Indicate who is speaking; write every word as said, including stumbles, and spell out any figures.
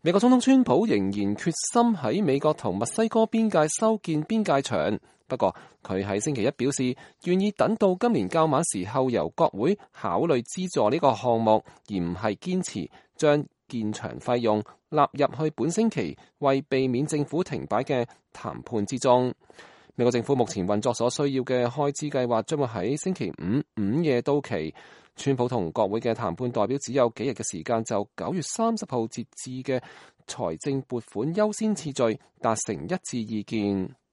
Speaker 1: 美國總統川普仍然決心喺美國同墨西哥邊界修建邊界牆，不過佢喺星期一表示願意等到今年較晚時候由國會考慮資助呢個項目，而唔係堅持將建牆費用納入去本星期為避免政府停擺嘅談判之中。美國政府目前運作所需要嘅開支計劃將會喺星期五午夜到期。川普同國會嘅談判代表只有幾日嘅時間，就九月三十號截至嘅財政撥款優先次序達成一致意見。